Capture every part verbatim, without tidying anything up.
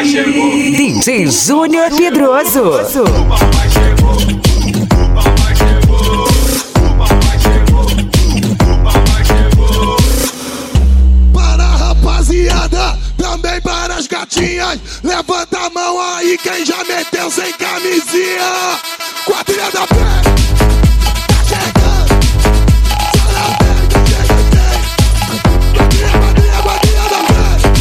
papai chegou. D J Júnior Pedroso. O papai chegou. O papai chegou. O papai chegou. O papai chegou. Para a rapaziada, também para as gatinhas. Levanta a mão aí quem já meteu sem camisinha. Quadrilha da pé. Tá chegando. Só na pé que chega tem. Quadrilha, quadrilha, quadrilha da pé.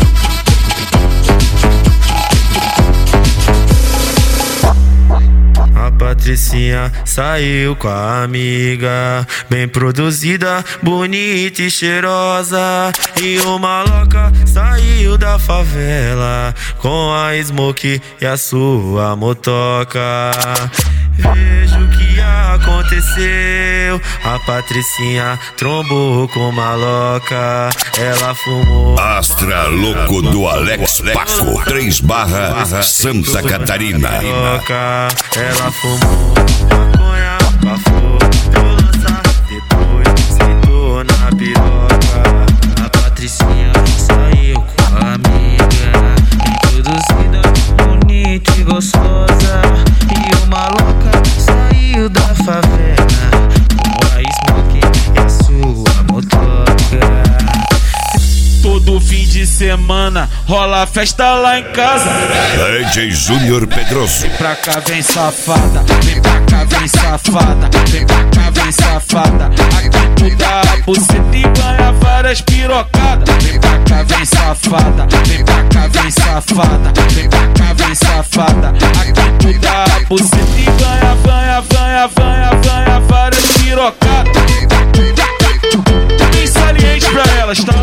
A Patricinha saiu com a amiga, bem produzida, bonita e cheirosa. E o maloca saiu da favela com a Smoke e a sua motoca. Vejo o que aconteceu. A Patricinha trombou com o maloca. Ela fumou Astra Louco do Alex Paco, três barra Santa Catarina. Ela fumou maconha, bafou, deu lança, depois sentou na piroca. A Patricinha saiu com a amiga, introduzida, bonita e gostosa. E o maloca saiu da favela com a Smoke e a sua motoca. Todo fim de semana rola festa lá em casa. D J Júnior Pedroso. Vem pra cá, vem safada. Vem pra cá, vem safada. Vem pra cá, vem safada. Aqui tu dá a buceta e ganha várias pirocadas. Vem pra cá, vem safada. Vem pra cá, vem safada. Vem pra cá, vem safada. Aqui tu dá a buceta e ganha, ganha, ganha, ganha, ganha várias pirocadas. Bem saliente pra elas, tá?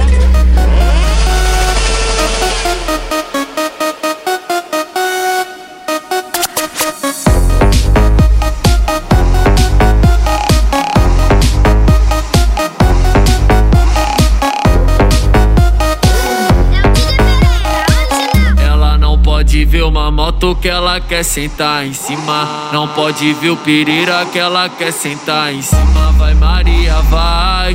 Ver uma moto que ela quer sentar em cima. Não pode ver o pirira que ela quer sentar em cima. Vai Maria, vai.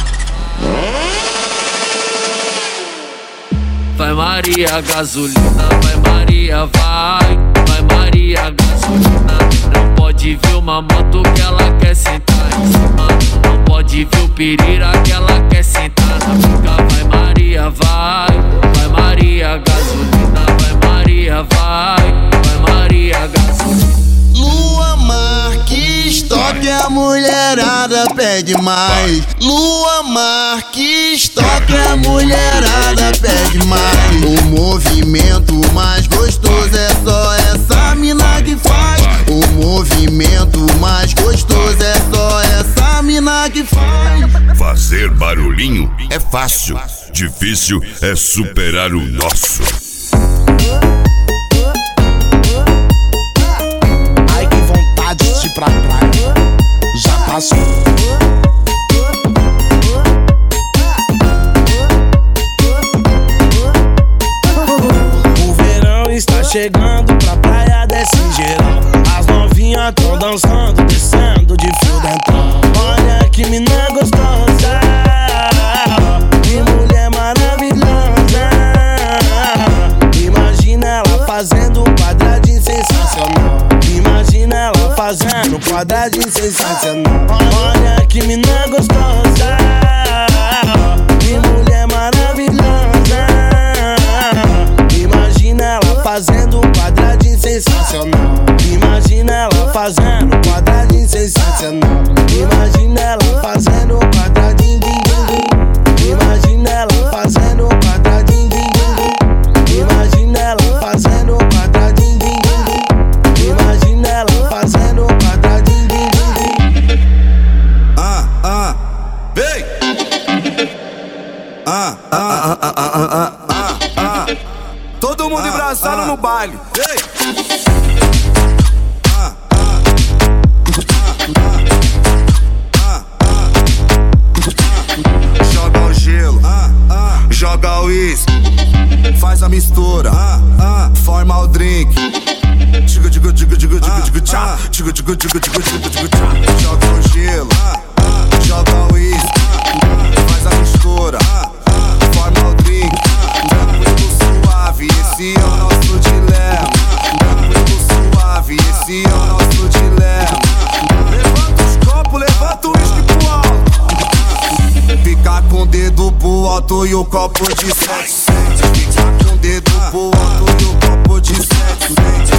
Vai Maria, gasolina. Vai Maria, vai. Vai Maria, gasolina. Não pode ver uma moto que ela quer sentar em cima. Não pode ver o pirira que ela quer sentar na pica. Vai Maria, vai. Vai Maria, gasolina. Vai Maria, vai. Vai Maria, gasolina. Lua Marques, toque a mulherada pede mais. Lua Marques, toque a mulherada pede mais. O movimento mais gostoso é só essa mina que faz. O movimento mais gostoso é só essa mina que faz. Fazer barulhinho é fácil, difícil é superar o nosso. Ai, que vontade de ir pra praia, já passou. O verão está chegando, pra praia desce geral. As novinhas tão dançando, descendo de fio dental. Olha que mina gostosa, que mulher maravilhosa. Imagina ela fazendo um quadradinho sensacional. Imagina ela fazendo um quadradinho sensacional. Olha que mina gostosa, que mulher maravilhosa. Imagina ela fazendo um quadradinho sensacional. Imagina ela fazendo um quadradinho sensacional. Imagina ela fazendo um quadradinho, din, din, din. Imagina ela fazendo um quadradinho, din, din, din. Imagina ela fazendo um quadradinho, din, din, din. Imagina ela fazendo um quadradinho, din, din, din. Ah, ah, vem! Ah, ah, ah, ah, ah, ah, ah, ah. Todo mundo abraçado no baile, vem! Joga o gelo, joga o uísque, faz a mistura, forma o drink. Digo, digo, digo, digo, digo, digo, tchá. Digo, digo, digo, digo, digo, digo, tchá. Joga o gelo, joga o uísque, faz a mistura, forma o drink. Tranquilo, suave, esse é o nosso dilema. alto e o copo de sexo. Fica com o dedo pro alto e o copo de sexo.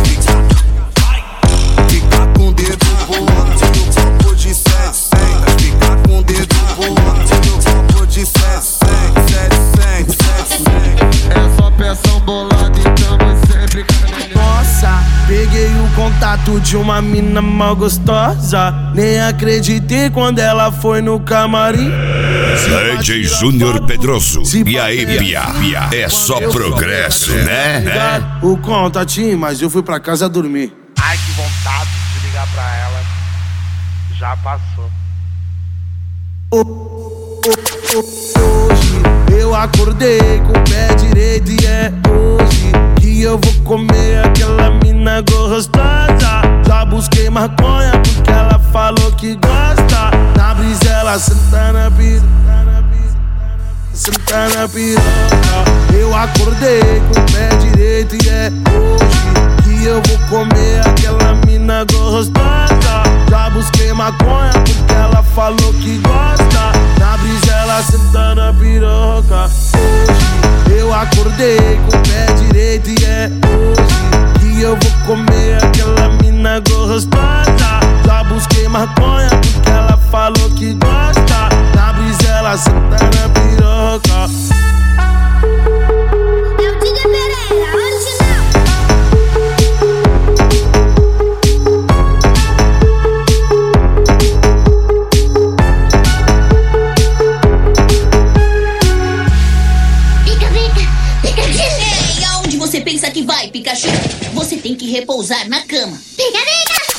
Fica com o dedo pro alto e o copo de sexo. Fica com o dedo pro alto e o copo de sexo. É só peção bolada, então você fica. Nossa, peguei o contato de uma mina mal gostosa. Nem acreditei quando ela foi no camarim. D J Júnior Pedroso. E aí, Pia? Pia? É só progresso, né? né? O contatinho, mas eu fui pra casa dormir. Ai, que vontade de ligar pra ela. Já passou. Hoje eu acordei com o pé direito e é hoje que eu vou comer aquela mina gostosa. Já busquei maconha porque ela falou que gosta. Na brisa ela senta na piroca, senta na piroca. Eu acordei com o pé direito e é hoje que eu vou comer aquela mina gostosa. Já busquei maconha porque ela falou que gosta. Na brisa ela senta na piroca. Hoje eu acordei com o pé direito e é hoje que eu vou comer aquela mina gostosa. Já busquei maconha porque ela falou que gosta. Na brisa ela senta na piroca. É o Tigre Pereira, original. Ei, aonde você pensa que vai, Pikachu? Você tem que repousar na cama. Pica, pica!